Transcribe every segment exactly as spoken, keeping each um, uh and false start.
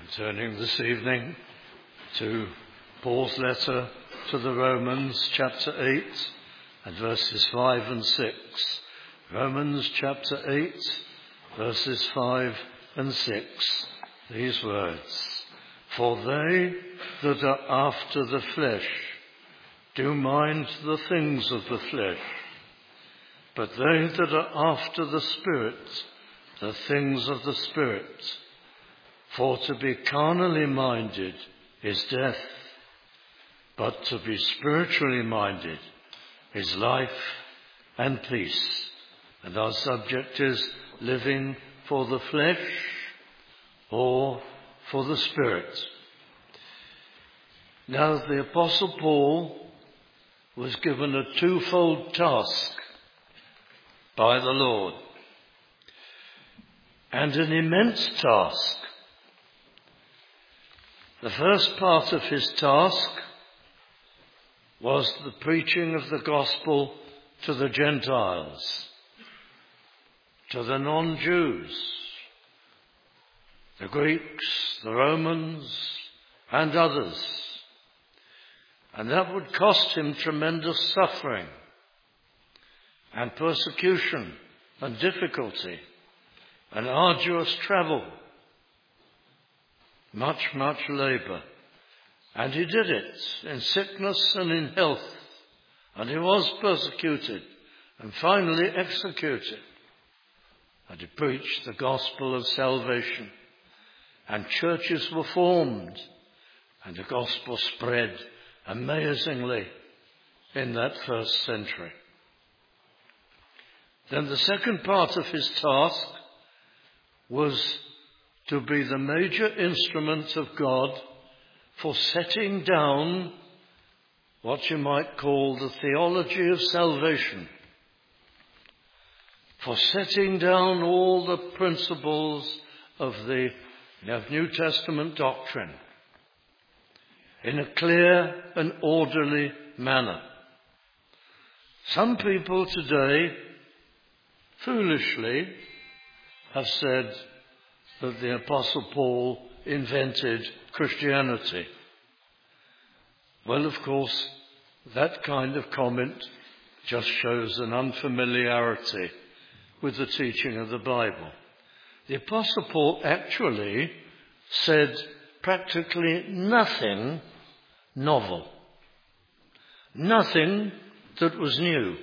Turning this evening to Paul's letter to the Romans, chapter eight, and verses five and six. Romans chapter eight, verses five and six. These words: For they that are after the flesh do mind the things of the flesh, but they that are after the Spirit, the things of the Spirit. For to be carnally minded is death, but to be spiritually minded is life and peace. And our subject is living for the flesh or for the Spirit. Now the Apostle Paul was given a twofold task by the Lord, and an immense task. The first part of his task was the preaching of the gospel to the Gentiles, to the non-Jews, the Greeks, the Romans, and others. And that would cost him tremendous suffering and persecution and difficulty and arduous travel. Much, much labour. And he did it in sickness and in health. And he was persecuted and finally executed. And he preached the gospel of salvation. And churches were formed. And the gospel spread amazingly in that first century. Then the second part of his task was to be the major instrument of God for setting down what you might call the theology of salvation, for setting down all the principles of the of New Testament doctrine in a clear and orderly manner. Some people today foolishly have said that the Apostle Paul invented Christianity. Well, of course, that kind of comment just shows an unfamiliarity with the teaching of the Bible. The Apostle Paul actually said practically nothing novel, nothing that was new.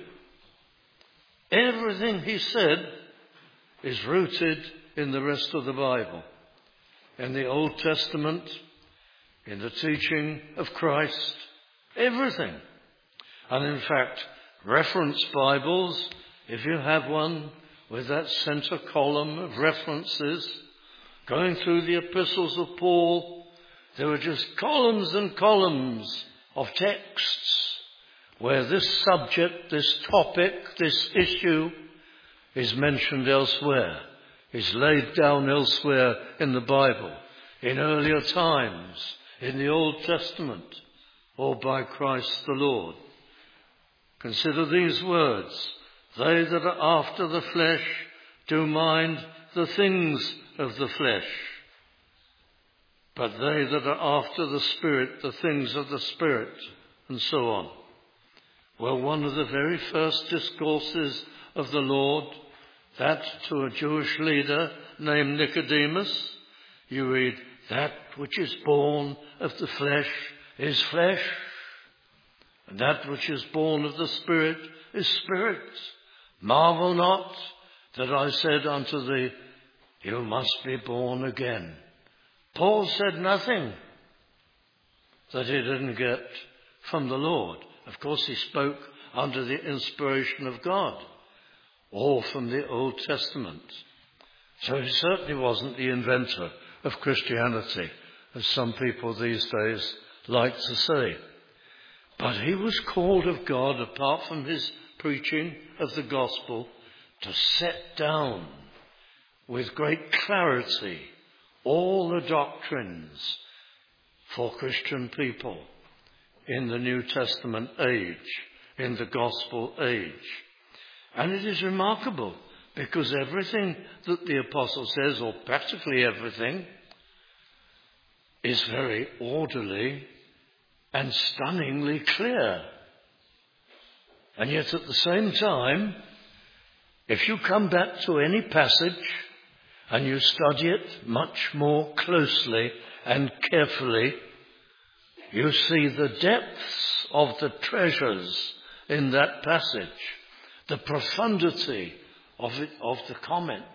Everything he said is rooted in the rest of the Bible, in the Old Testament, in the teaching of Christ, everything. And in fact, reference Bibles, if you have one with that center column of references, going through the epistles of Paul, there were just columns and columns of texts where this subject, this topic, this issue is mentioned elsewhere, is laid down elsewhere in the Bible, in earlier times, in the Old Testament, or by Christ the Lord. Consider these words: They that are after the flesh do mind the things of the flesh, but they that are after the Spirit, the things of the Spirit, and so on. Well, one of the very first discourses of the Lord, that to a Jewish leader named Nicodemus, you read, that which is born of the flesh is flesh, and that which is born of the Spirit is spirit. Marvel not that I said unto thee, you must be born again. Paul said nothing that he didn't get from the Lord. Of course, he spoke under the inspiration of God, or from the Old Testament. So he certainly wasn't the inventor of Christianity, as some people these days like to say. But he was called of God, apart from his preaching of the gospel, to set down with great clarity all the doctrines for Christian people in the New Testament age, in the gospel age. And it is remarkable, because everything that the apostle says, or practically everything, is very orderly and stunningly clear. And yet at the same time, if you come back to any passage and you study it much more closely and carefully, you see the depths of the treasures in that passage, the profundity of it, of the comment.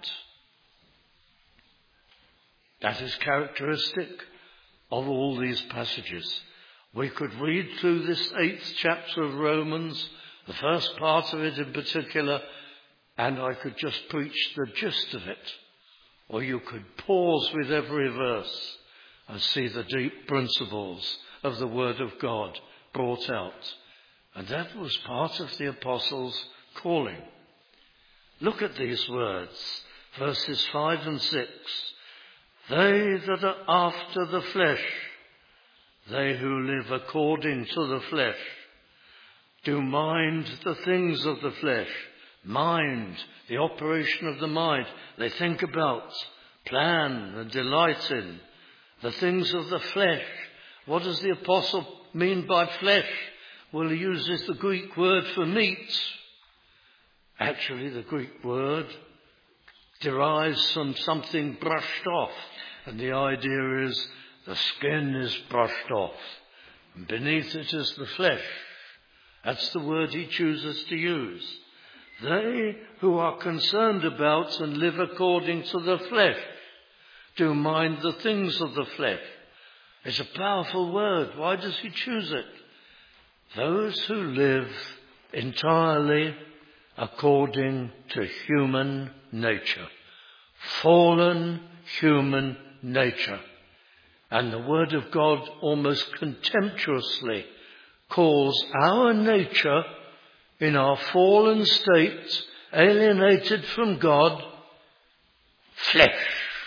That is characteristic of all these passages. We could read through this eighth chapter of Romans, the first part of it in particular, and I could just preach the gist of it. Or you could pause with every verse and see the deep principles of the Word of God brought out. And that was part of the apostles' calling. Look at these words, verses five and six. They that are after the flesh, they who live according to the flesh, do mind the things of the flesh. Mind, the operation of the mind. They think about, plan and delight in the things of the flesh. What does the apostle mean by flesh? Well, he uses the Greek word for meat. Actually, the Greek word derives from something brushed off. And the idea is the skin is brushed off. And beneath it is the flesh. That's the word he chooses to use. They who are concerned about and live according to the flesh do mind the things of the flesh. It's a powerful word. Why does he choose it? Those who live entirely according to human nature. Fallen human nature. And the Word of God almost contemptuously calls our nature in our fallen state, alienated from God, flesh.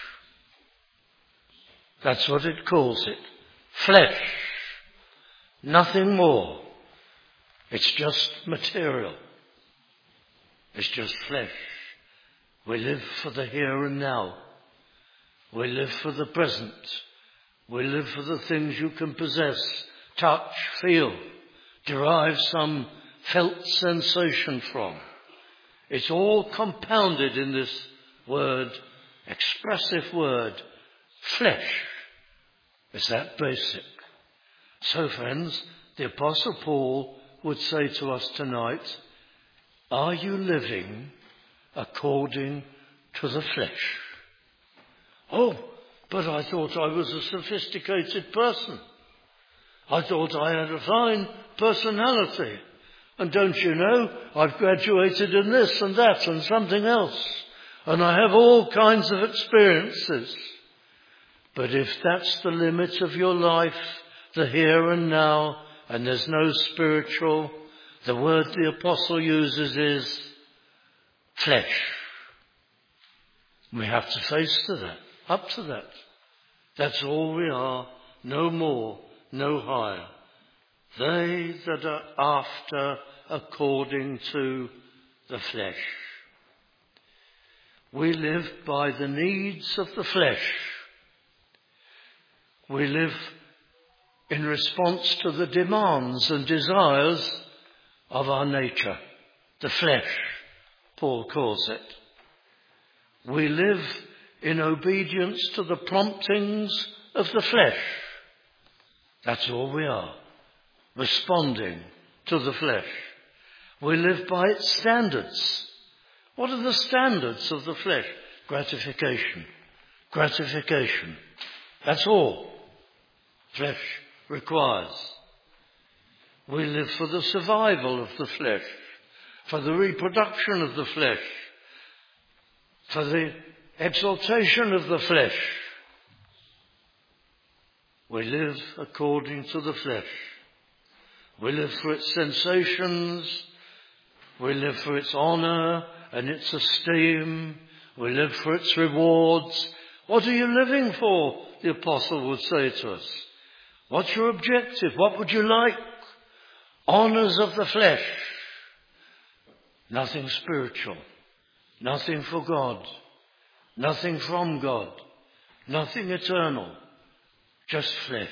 That's what it calls it. Flesh. Nothing more. It's just material. It's just flesh. We live for the here and now. We live for the present. We live for the things you can possess, touch, feel, derive some felt sensation from. It's all compounded in this word, expressive word, flesh. It's that basic. So friends, the Apostle Paul would say to us tonight, are you living according to the flesh? Oh, but I thought I was a sophisticated person. I thought I had a fine personality. And don't you know, I've graduated in this and that and something else. And I have all kinds of experiences. But if that's the limit of your life, the here and now, and there's no spiritual, the word the apostle uses is flesh. We have to face to that, up to that. That's all we are, no more, no higher. They that are after according to the flesh. We live by the needs of the flesh. We live in response to the demands and desires of our nature, the flesh, Paul calls it. We live in obedience to the promptings of the flesh. That's all we are, responding to the flesh. We live by its standards. What are the standards of the flesh? Gratification. Gratification. That's all flesh requires. We live for the survival of the flesh, for the reproduction of the flesh, for the exaltation of the flesh. We live according to the flesh. We live for its sensations. We live for its honour and its esteem. We live for its rewards. What are you living for? The apostle would say to us. What's your objective? What would you like? Honours of the flesh. Nothing spiritual. Nothing for God. Nothing from God. Nothing eternal. just flesh.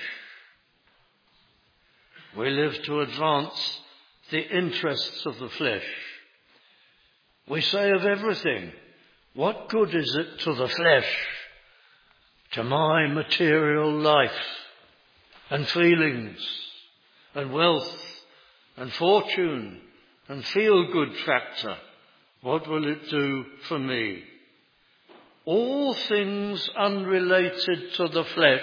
We live to advance the interests of the flesh. We say of everything, what good is it to the flesh, to my material life and feelings and wealth and fortune and feel-good factor? What will it do for me? All things unrelated to the flesh,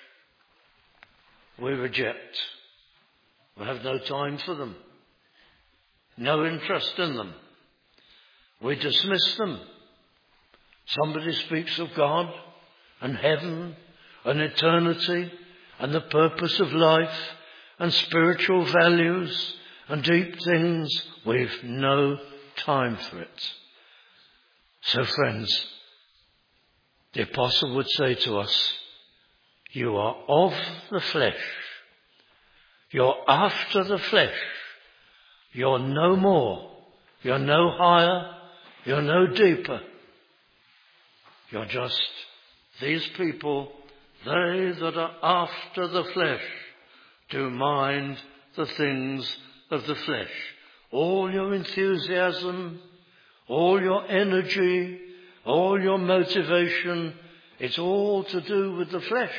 we reject. We have no time for them, no interest in them. We dismiss them. Somebody speaks of God and heaven and eternity and the purpose of life and spiritual values and deep things. We've no time for it. So friends, the apostle would say to us, you are of the flesh. You're after the flesh. You're no more. You're no higher. You're no deeper. You're just these people, they that are after the flesh, do mind the things of the flesh. All your enthusiasm, all your energy, all your motivation, it's all to do with the flesh.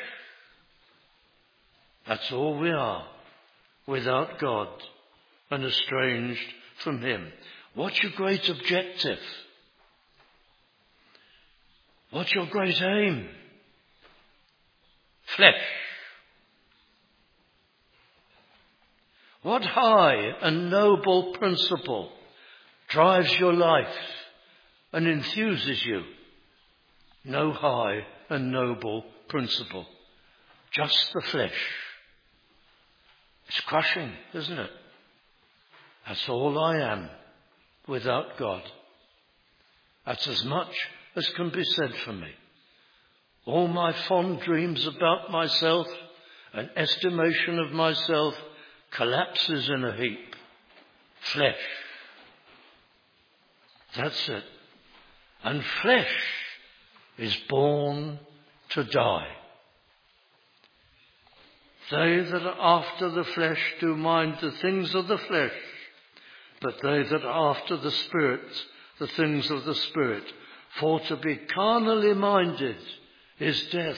That's all we are, without God and estranged from Him. What's your great objective? What's your great aim? Flesh. What high and noble principle drives your life and enthuses you? No high and noble principle. Just the flesh. It's crushing, isn't it? That's all I am without God. That's as much as can be said for me. All my fond dreams about myself and estimation of myself collapses in a heap. Flesh. That's it. And flesh is born to die. They that are after the flesh do mind the things of the flesh, but they that are after the Spirit, the things of the Spirit. For to be carnally minded is death.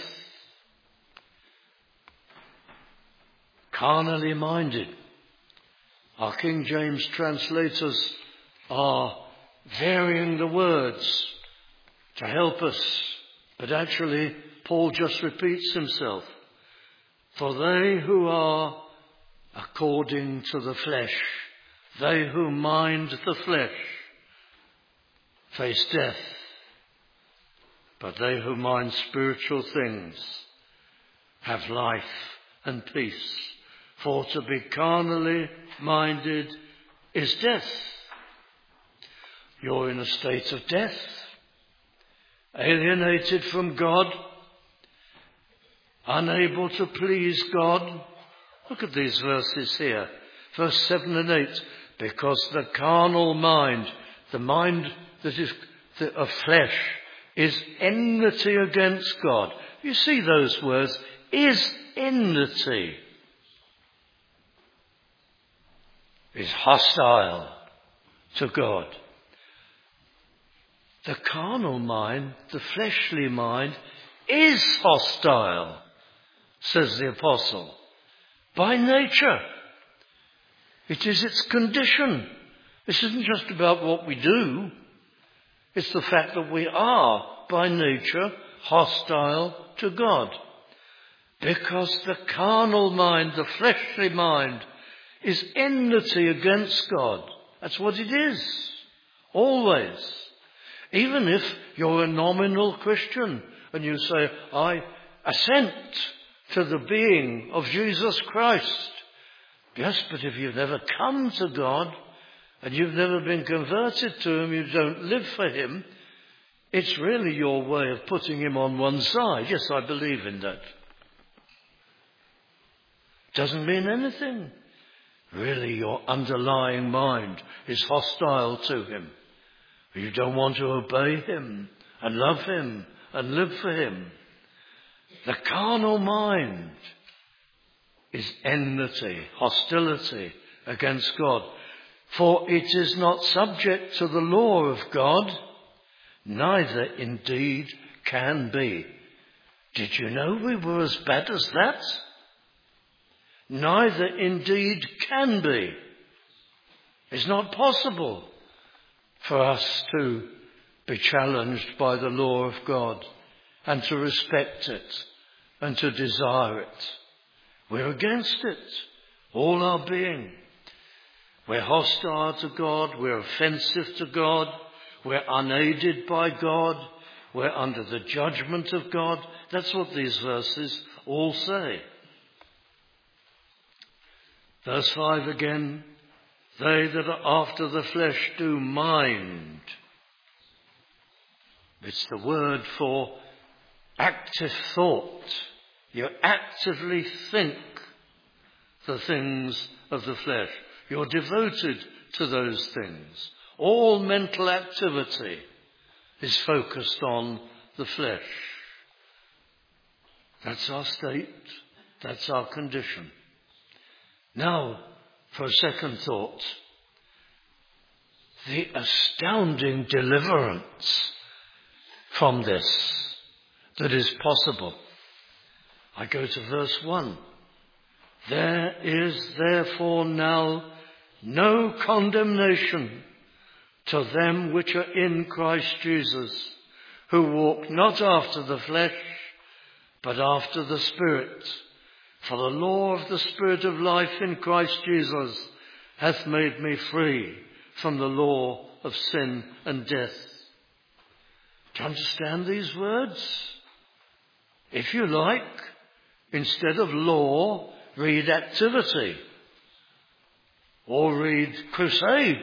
Carnally minded. Our King James translators are varying the words to help us, but actually Paul just repeats himself. For they who are according to the flesh, they who mind the flesh, face death. But they who mind spiritual things have life and peace. For to be carnally minded is death. You're in a state of death, alienated from God, unable to please God. Look at these verses here, verse seven and eight. Because the carnal mind, the mind that is of flesh, is enmity against God. You see those words, is enmity. Is hostile to God. The carnal mind, the fleshly mind, is hostile, says the apostle, by nature. It is its condition. This isn't just about what we do. It's the fact that we are, by nature, hostile to God. Because the carnal mind, the fleshly mind, is enmity against God. That's what it is. Always. Even if you're a nominal Christian and you say, I assent to the being of Jesus Christ. Yes, but if you've never come to God and you've never been converted to Him, you don't live for Him, it's really your way of putting Him on one side. Yes, I believe in that. Doesn't mean anything. Really, your underlying mind is hostile to Him. You don't want to obey Him and love Him and live for Him. The carnal mind is enmity, hostility against God. For it is not subject to the law of God, neither indeed can be. Did you know we were as bad as that? Neither indeed can be. It's not possible for us to be challenged by the law of God and to respect it and to desire it. We're against it, all our being. We're hostile to God, we're offensive to God, we're unaided by God, we're under the judgment of God. That's what these verses all say. Verse five again, they that are after the flesh do mind. It's the word for active thought. You actively think the things of the flesh. You're devoted to those things. All mental activity is focused on the flesh. That's our state. That's our condition. Now, for a second thought, the astounding deliverance from this that is possible. I go to verse one. There is therefore now no condemnation to them which are in Christ Jesus, who walk not after the flesh, but after the Spirit. For the law of the Spirit of life in Christ Jesus hath made me free from the law of sin and death. Do you understand these words? If you like, instead of law, read activity. Or read crusade.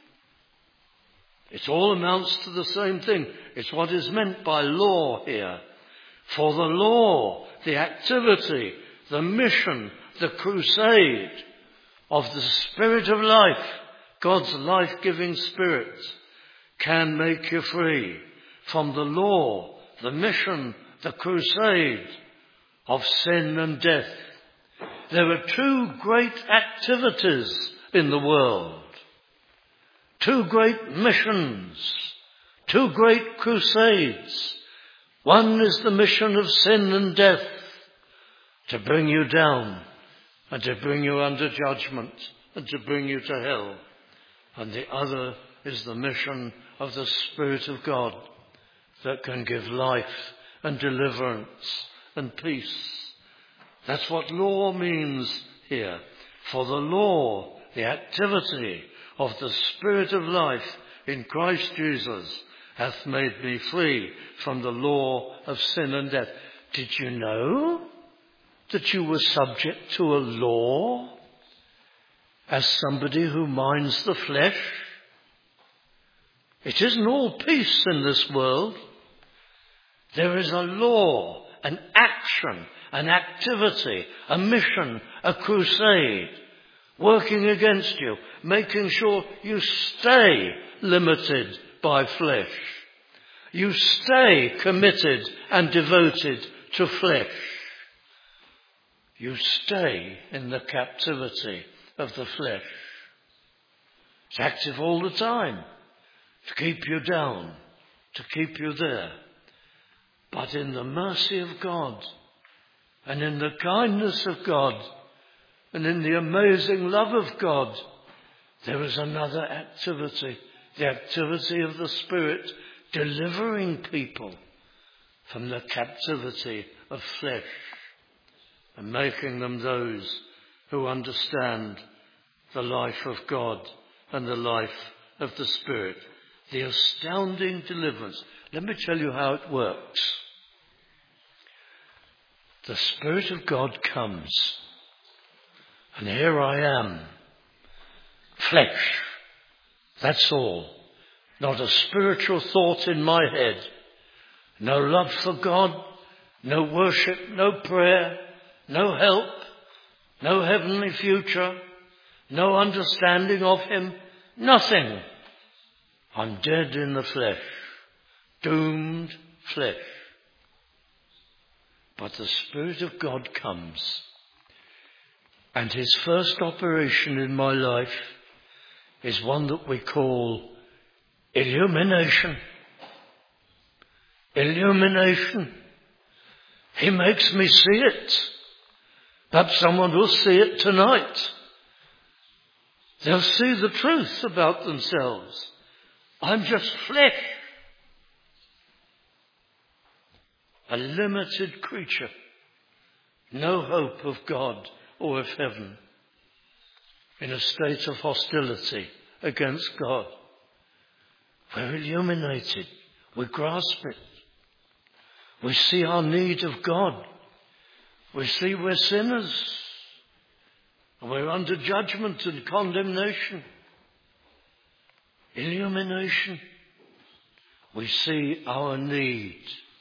It all amounts to the same thing. It's what is meant by law here. For the law, the activity, the mission, the crusade of the Spirit of life, God's life-giving Spirit, can make you free from the law, the mission, the crusade of sin and death. There are two great activities in the world. Two great missions. Two great crusades. One is the mission of sin and death, to bring you down and to bring you under judgment and to bring you to hell. And the other is the mission of the Spirit of God that can give life and deliverance and peace. That's what law means here. For the law, the activity of the Spirit of life in Christ Jesus hath made me free from the law of sin and death. Did you know that you were subject to a law as somebody who minds the flesh? It isn't all peace in this world. There is a law, an action, an activity, a mission, a crusade working against you, making sure you stay limited by flesh. You stay committed and devoted to flesh. You stay in the captivity of the flesh. It's active all the time to keep you down, to keep you there. But in the mercy of God and in the kindness of God and in the amazing love of God, there is another activity, the activity of the Spirit delivering people from the captivity of flesh and making them those who understand the life of God and the life of the Spirit. The astounding deliverance. Let me tell you how it works. The Spirit of God comes, and here I am, flesh, that's all. Not a spiritual thought in my head. No love for God, no worship, no prayer, no help, no heavenly future, no understanding of Him, nothing. I'm dead in the flesh, doomed flesh. But the Spirit of God comes. And his first operation in my life is one that we call illumination. Illumination. He makes me see it. Perhaps someone will see it tonight. They'll see the truth about themselves. I'm just flesh. A limited creature. No hope of God or of heaven. In a state of hostility against God. We're illuminated. We grasp it. We see our need of God. We see we're sinners. And we're under judgment and condemnation. Illumination. We see our need.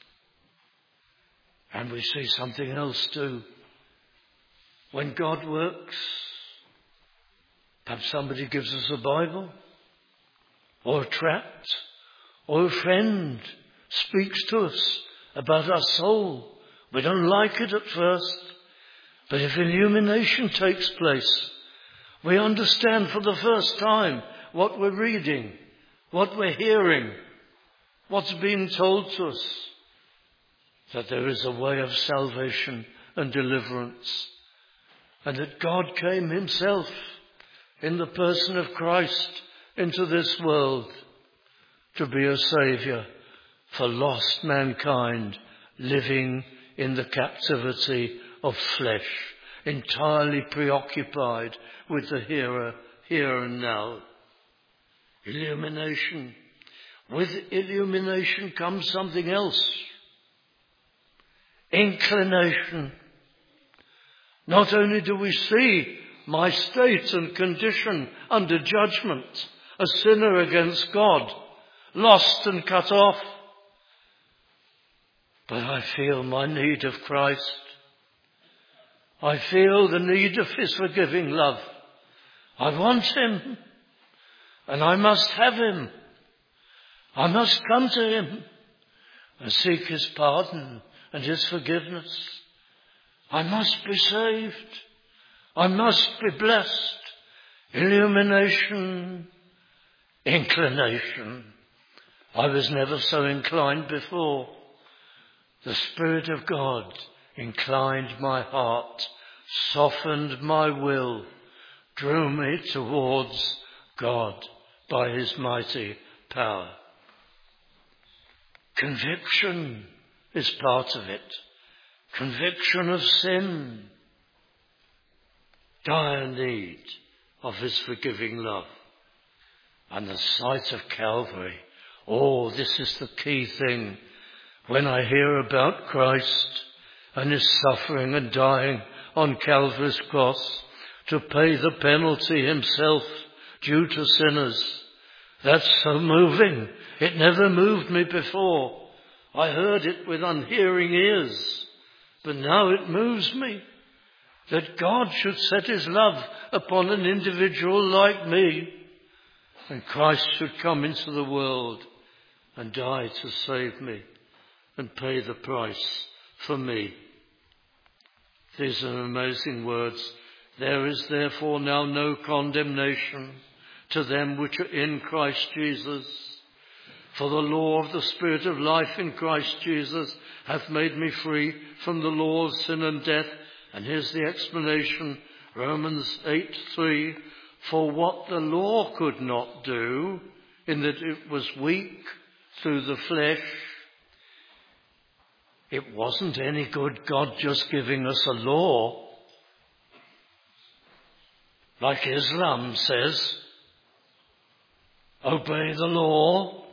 And we see something else too. When God works, perhaps somebody gives us a Bible, or a tract, or a friend speaks to us about our soul. We don't like it at first, but if illumination takes place, we understand for the first time what we're reading, what we're hearing, what's being told to us, that there is a way of salvation and deliverance, and that God came himself in the person of Christ into this world to be a saviour for lost mankind living in the captivity of flesh, entirely preoccupied with the here, here and now. Illumination. With illumination comes something else. Inclination. Not only do we see my state and condition under judgment, a sinner against God, lost and cut off, but I feel my need of Christ. I feel the need of his forgiving love. I want him, and I must have him. I must come to him and seek his pardon and his forgiveness. I must be saved. I must be blessed. Illumination, inclination. I was never so inclined before. The Spirit of God inclined my heart, softened my will, drew me towards God by his mighty power. Conviction is part of it. Conviction of sin. Dire need of his forgiving love. And the sight of Calvary. Oh, this is the key thing. When I hear about Christ and his suffering and dying on Calvary's cross to pay the penalty himself due to sinners, that's so moving. It never moved me before. I heard it with unhearing ears, but now it moves me that God should set his love upon an individual like me, and Christ should come into the world and die to save me and pay the price for me. These are amazing words. There is therefore now no condemnation to them which are in Christ Jesus. For the law of the Spirit of life in Christ Jesus hath made me free from the law of sin and death. And here's the explanation, Romans eight three. For what the law could not do, in that it was weak through the flesh, it wasn't any good God just giving us a law. Like Islam says, obey the law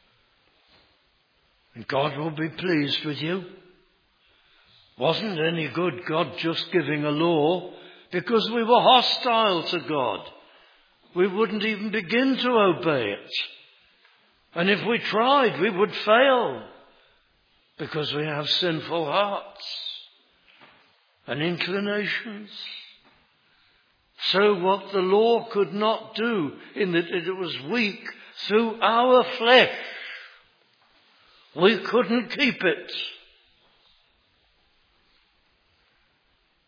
and God will be pleased with you. Wasn't any good God just giving a law because we were hostile to God. We wouldn't even begin to obey it. And if we tried, we would fail because we have sinful hearts and inclinations. So what the law could not do, in that it was weak through our flesh, we couldn't keep it.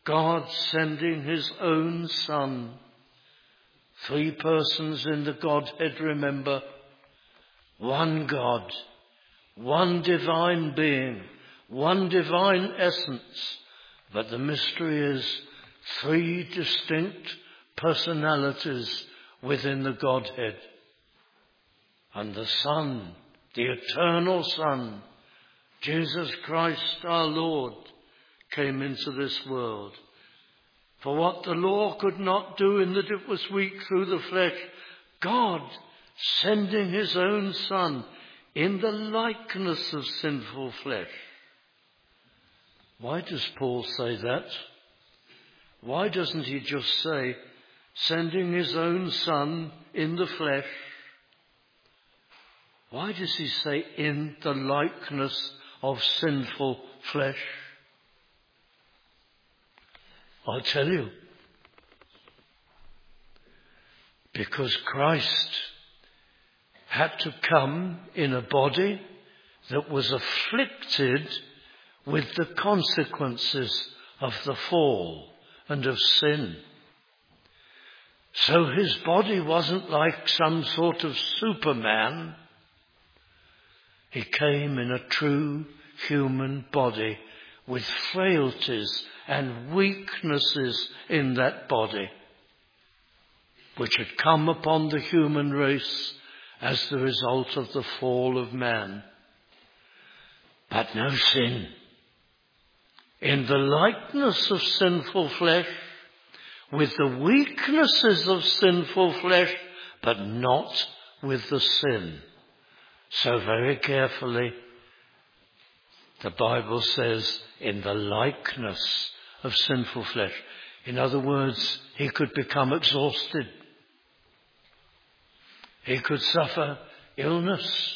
God sending his own Son. Three persons in the Godhead, remember. One God, one divine being, one divine essence. But the mystery is three distinct personalities within the Godhead. And the Son, the eternal Son, Jesus Christ our Lord, came into this world. For what the law could not do in that it was weak through the flesh, God sending his own Son in the likeness of sinful flesh. Why does Paul say that? Why doesn't he just say, sending his own Son in the flesh? Why does he say, in the likeness of sinful flesh? I'll tell you. Because Christ had to come in a body that was afflicted with the consequences of the fall and of sin. So his body wasn't like some sort of Superman. He came in a true human body with frailties and weaknesses in that body, which had come upon the human race as the result of the fall of man. But no sin. In the likeness of sinful flesh, with the weaknesses of sinful flesh, but not with the sin. So very carefully, the Bible says, in the likeness of sinful flesh. In other words, he could become exhausted. He could suffer illness.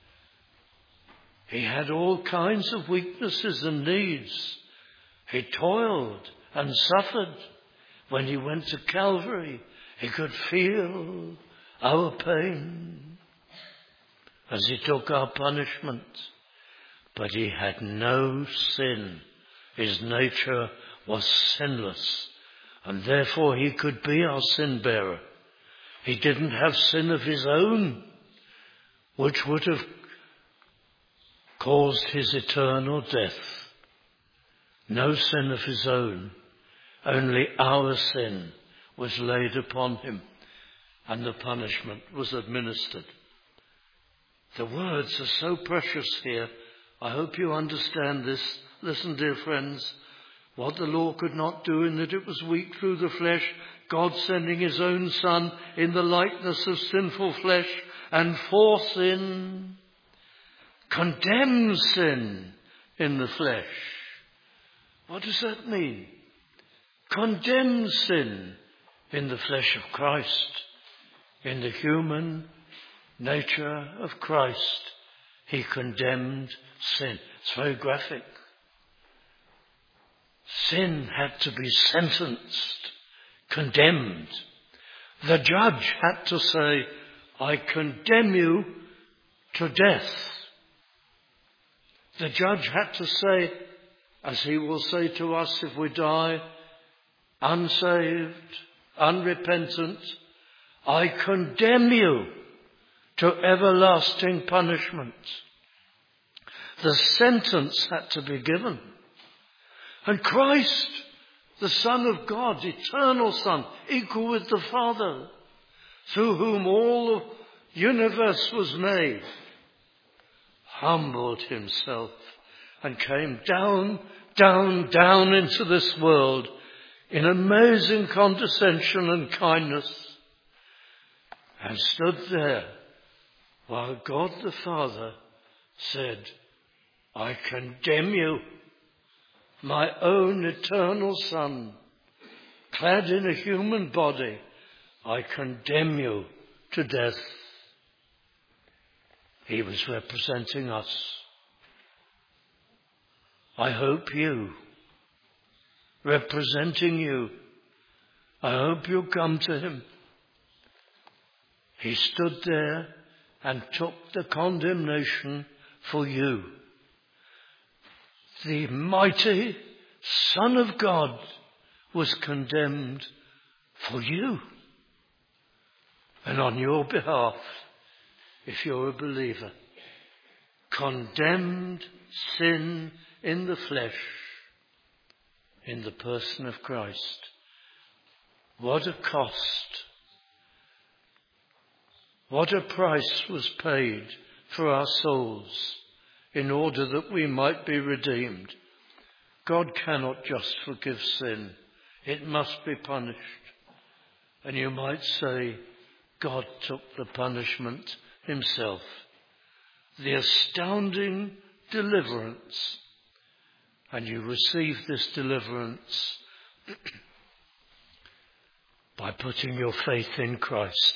He had all kinds of weaknesses and needs. He toiled and suffered. When he went to Calvary, he could feel our pain as he took our punishment. But he had no sin. His nature was sinless, and therefore he could be our sin bearer. He didn't have sin of his own, which would have caused his eternal death. No sin of his own, only our sin was laid upon him, and the punishment was administered. The words are so precious here. I hope you understand this. Listen, dear friends, what the law could not do in that it was weak through the flesh, God sending his own Son in the likeness of sinful flesh, and for sin, condemns sin in the flesh. What does that mean? Condemns sin in the flesh of Christ, in the human nature of Christ. He condemned sin. It's very graphic. Sin had to be sentenced, condemned. The judge had to say, I condemn you to death. The judge had to say, as he will say to us if we die, unsaved, unrepentant, I condemn you to everlasting punishment. The sentence had to be given. And Christ, the Son of God, eternal Son, equal with the Father, through whom all the universe was made, humbled himself and came down, down, down into this world in amazing condescension and kindness, and stood there while God the Father said, I condemn you, my own eternal Son, clad in a human body, I condemn you to death. He was representing us. I hope you, representing you, I hope you come to him. He stood there and took the condemnation for you. The mighty Son of God was condemned for you and on your behalf, if you're a believer. Condemned sin in the flesh in the person of Christ. What a cost. What a price was paid for our souls in order that we might be redeemed. God cannot just forgive sin. It must be punished. And you might say, God took the punishment himself. The astounding deliverance. And you receive this deliverance by putting your faith in Christ,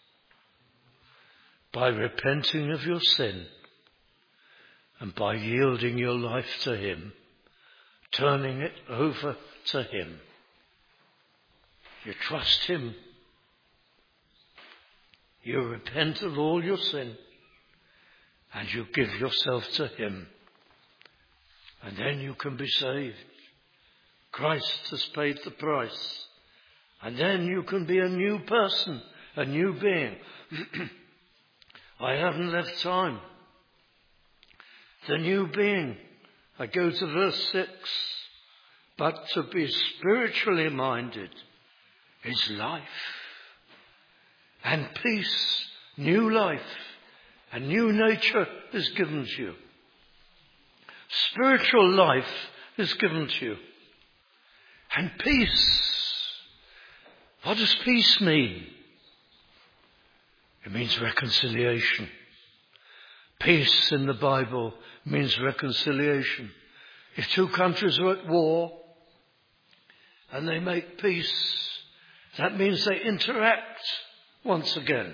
by repenting of your sin, and by yielding your life to him, turning it over to him. You trust him. You repent of all your sin, and you give yourself to him. And then you can be saved. Christ has paid the price. And then you can be a new person, a new being. I haven't left time. The new being. I go to verse six. But to be spiritually minded is life and peace, new life, a new nature is given to you. Spiritual life is given to you. And peace. What does peace mean? It means reconciliation. Peace in the Bible means reconciliation. If two countries are at war and they make peace, that means they interact once again.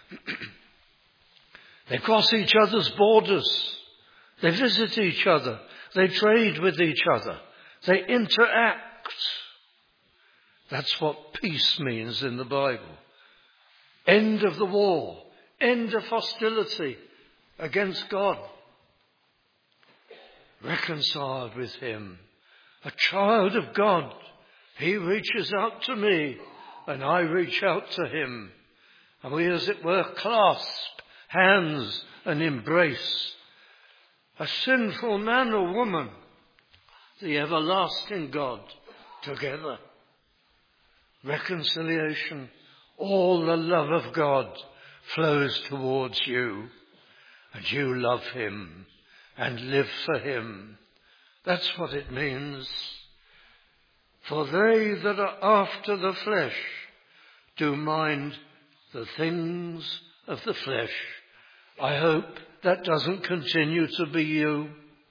They cross each other's borders. They visit each other. They trade with each other. They interact. That's what peace means in the Bible. End of the war. End of hostility against God. Reconciled with him. A child of God. He reaches out to me and I reach out to him. And we, as it were, clasp hands and embrace. A sinful man or woman, the everlasting God, together. Reconciliation, all the love of God flows towards you, and you love him and live for him. That's what it means. For they that are after the flesh do mind the things of the flesh. I hope that doesn't continue to be you.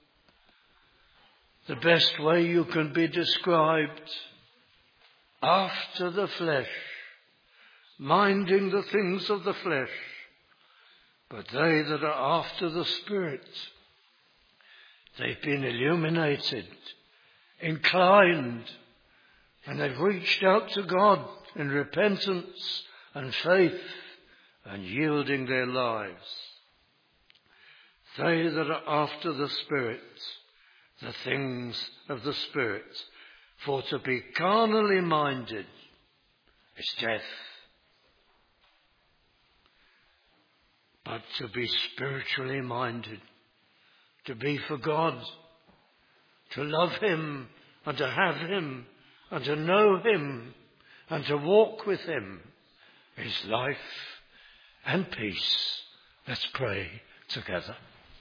The best way you can be described, after the flesh, minding the things of the flesh. But they that are after the Spirit, they've been illuminated, inclined, and they've reached out to God in repentance and faith and yielding their lives. They that are after the Spirit, the things of the Spirit. For to be carnally minded is death. But to be spiritually minded, to be for God, to love him and to have him and to know him and to walk with him is life and peace. Let's pray together.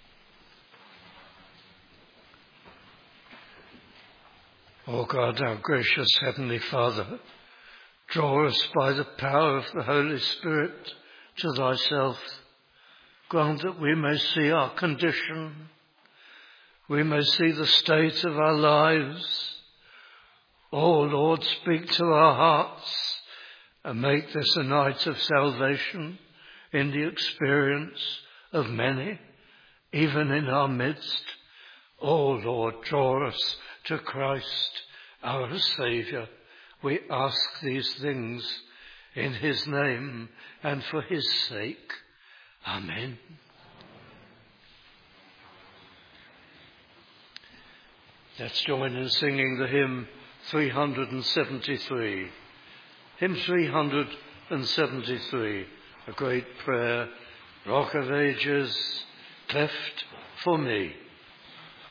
O God, our gracious Heavenly Father, draw us by the power of the Holy Spirit to thyself. Grant that we may see our condition. We may see the state of our lives. O Lord, speak to our hearts and make this a night of salvation in the experience of many, even in our midst. O Lord, draw us to Christ, our Saviour. We ask these things in his name and for his sake. Amen. Let's join in singing the hymn, three hundred seventy-three. Hymn three hundred seventy-three, a great prayer, Rock of Ages, cleft for me.